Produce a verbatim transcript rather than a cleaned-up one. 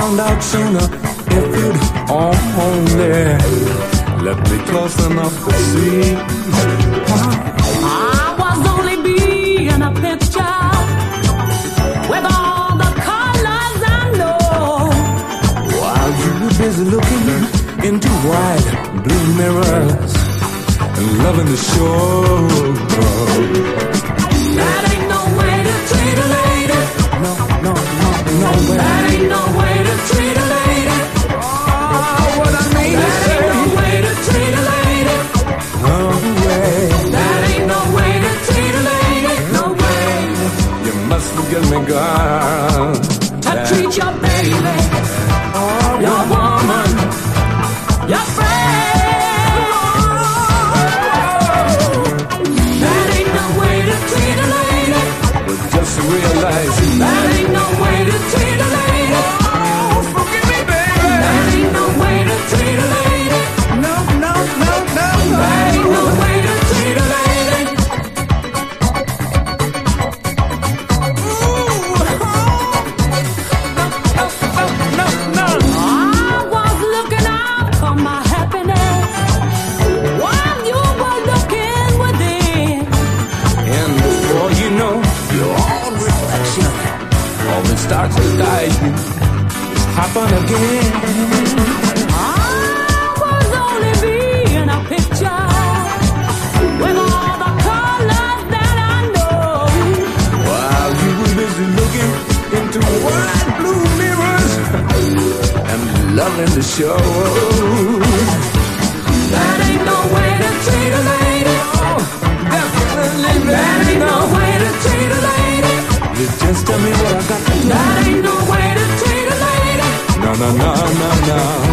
found out sooner if you'd only let me tossing up the sea. I was only being a picture with all the colors I know. While you were busy looking into wide blue mirrors and loving the show. That ain't no way to treat a lady. No, no, no, no way. That ain't no way to treat a lady. Oh, what I mean to That say. ain't no way to treat a lady. No way. That ain't no way to treat a lady. No way. You must forgive me, girl. To treat your baby, your woman, your friend. That ain't no way to treat a lady. But just realize That ain't no way to treat a lady. Oh, forgive me, baby. That ain't no way to treat a lady. No, no, no, no, no. That ain't no way to treat a lady. No, no. I was looking out for my happiness while you were looking within. And before you know, your own reflection always starts to guide you. Just happen again. I was only being a picture with all the colors that I know. While you were busy looking into wide blue mirrors and loving the show. That ain't no way to treat a lady. Oh, definitely, That ain't no way to treat a lady. You just tell me what I got to do. That ain't no way to treat a lady. No, no, no, no, no.